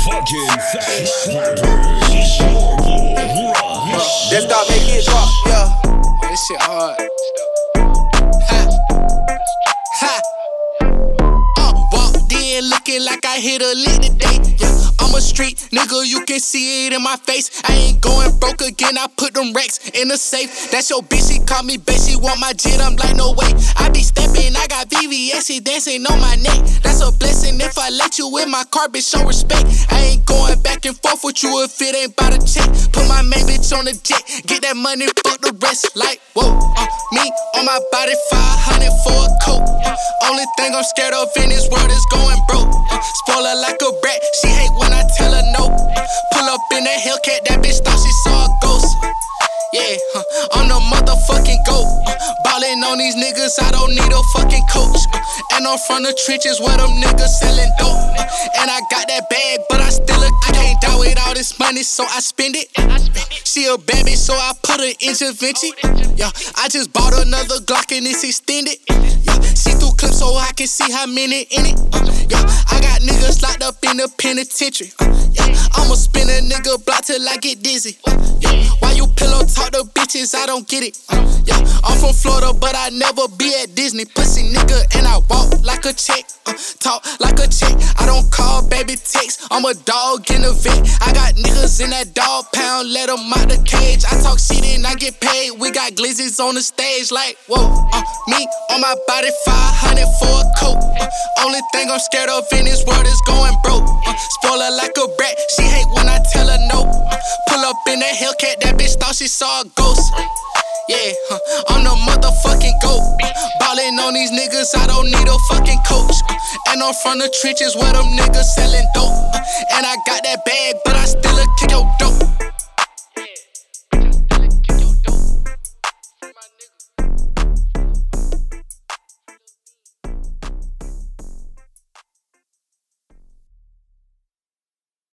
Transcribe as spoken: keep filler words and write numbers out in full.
Fucking fast rappers. Let's start making it drop, yeah. This shit hard. Ha. Ha. Uh, walked in looking like I hit a lick today. Yeah, I'm a street nigga, you can see it in my face. I ain't going broke again, I put them racks in the safe. That's your bitch, she call me bitch, she want my jet, I'm like, no way. I be stepping, I got V V S, she dancing on my neck. That's a blessing if I let you in my car, bitch, show respect. I ain't going back and forth with you if it ain't by the check. Put my main bitch on the jet, get that money, fuck the rest. Like, whoa, uh, me on my body, five hundred for a coat. Uh, only thing I'm scared of in this world is going broke. Uh, spoiler like a brat, she hate when I tell her no. Uh, pull up in that Hellcat, that bitch thought she saw a ghost. Yeah, huh, I'm the motherfucking GOAT. Uh, ballin' on these niggas, I don't need a fucking coach. Uh, and I'm from the trenches where them niggas sellin' dope. Uh, and I got that bag, but I still a I can't die with all this money, so I spend it. Uh, she a bad bitch, so I put her intervention. Yeah, I just bought another Glock and it's extended. Yeah, see through clips so I can see how many in it. Uh, yeah, I got niggas locked up in the penitentiary. Uh, yeah, I'ma spin a nigga block till I get dizzy. Uh, yeah, why you pillow talk to bitches? I don't get it. Uh, yeah, I'm from Florida, but I never be at Disney. Pussy nigga, and I walk like a chick. Uh, talk like a chick. I don't call baby text. I'm a dog in the vet. I got niggas in that dog pound, let them out the cage. I talk shit and I get paid. We got glizzies on the stage, like whoa. Uh, me on my body, five hundred for a coat. Uh, only thing I'm scared of in this world is going broke. Uh, spoiler like a brat, she hate when I tell her no. Uh, pull up in that Hellcat, that bitch thought she saw a ghost. Uh, yeah, huh, I'm the motherfucking GOAT. Uh, ballin' on these niggas, I don't need a fucking coach. Uh, and I'm from the trenches where them niggas sellin' dope. Uh,